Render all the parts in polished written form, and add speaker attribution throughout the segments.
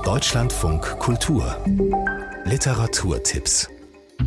Speaker 1: Deutschlandfunk Kultur Literaturtipps.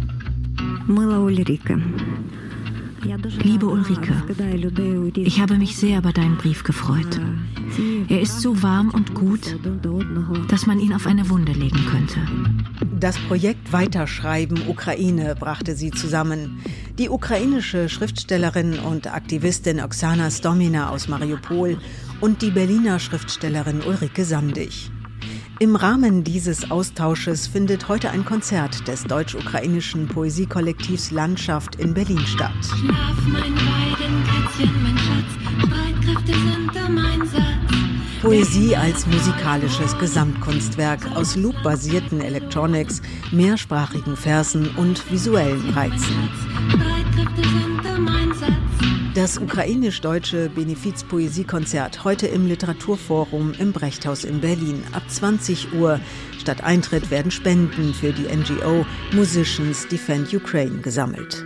Speaker 2: Liebe Ulrike, ich habe mich sehr über deinen Brief gefreut. Er ist so warm und gut, dass man ihn auf eine Wunde legen könnte.
Speaker 3: Das Projekt Weiterschreiben Ukraine brachte sie zusammen. Die ukrainische Schriftstellerin und Aktivistin Oksana Stomina aus Mariupol und die Berliner Schriftstellerin Ulrike Sandig. Im Rahmen dieses Austausches findet heute ein Konzert des deutsch-ukrainischen Poesiekollektivs Landschaft in Berlin statt.
Speaker 4: Schlaf, mein Weidenkätzchen, mein Schatz, Streitkräfte sind im Einsatz.
Speaker 3: Poesie als musikalisches Gesamtkunstwerk aus loop-basierten Electronics, mehrsprachigen Versen und visuellen Reizen.
Speaker 4: Streitkräfte sind im Einsatz.
Speaker 3: Das ukrainisch-deutsche Benefiz-Poesiekonzert heute im Literaturforum im Brechthaus in Berlin ab 20 Uhr. Statt Eintritt werden Spenden für die NGO Musicians Defend Ukraine gesammelt.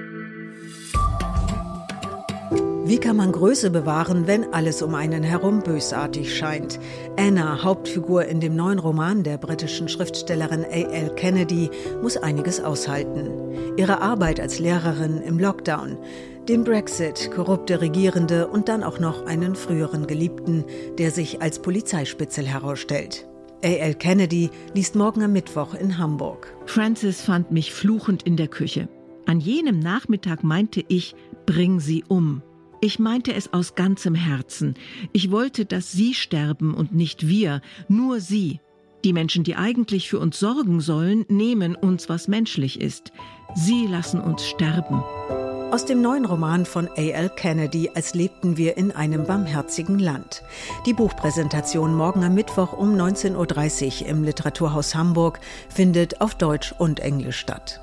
Speaker 3: Wie kann man Größe bewahren, wenn alles um einen herum bösartig scheint? Anna, Hauptfigur in dem neuen Roman der britischen Schriftstellerin A.L. Kennedy, muss einiges aushalten. Ihre Arbeit als Lehrerin im Lockdown, den Brexit, korrupte Regierende und dann auch noch einen früheren Geliebten, der sich als Polizeispitzel herausstellt. A.L. Kennedy liest morgen am Mittwoch in Hamburg.
Speaker 5: Francis fand mich fluchend in der Küche. An jenem Nachmittag meinte ich, bring sie um. Ich meinte es aus ganzem Herzen. Ich wollte, dass sie sterben und nicht wir, nur sie. Die Menschen, die eigentlich für uns sorgen sollen, nehmen uns, was menschlich ist. Sie lassen uns sterben.
Speaker 3: Aus dem neuen Roman von A.L. Kennedy, Als lebten wir in einem barmherzigen Land. Die Buchpräsentation morgen am Mittwoch um 19.30 Uhr im Literaturhaus Hamburg findet auf Deutsch und Englisch statt.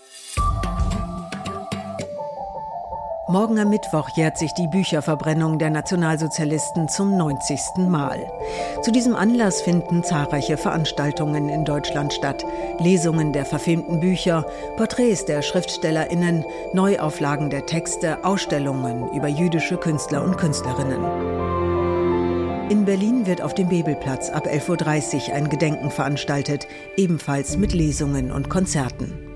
Speaker 3: Morgen am Mittwoch jährt sich die Bücherverbrennung der Nationalsozialisten zum 90. Mal. Zu diesem Anlass finden zahlreiche Veranstaltungen in Deutschland statt. Lesungen der verfilmten Bücher, Porträts der SchriftstellerInnen, Neuauflagen der Texte, Ausstellungen über jüdische Künstler und Künstlerinnen. In Berlin wird auf dem Bebelplatz ab 11.30 Uhr ein Gedenken veranstaltet, ebenfalls mit Lesungen und Konzerten.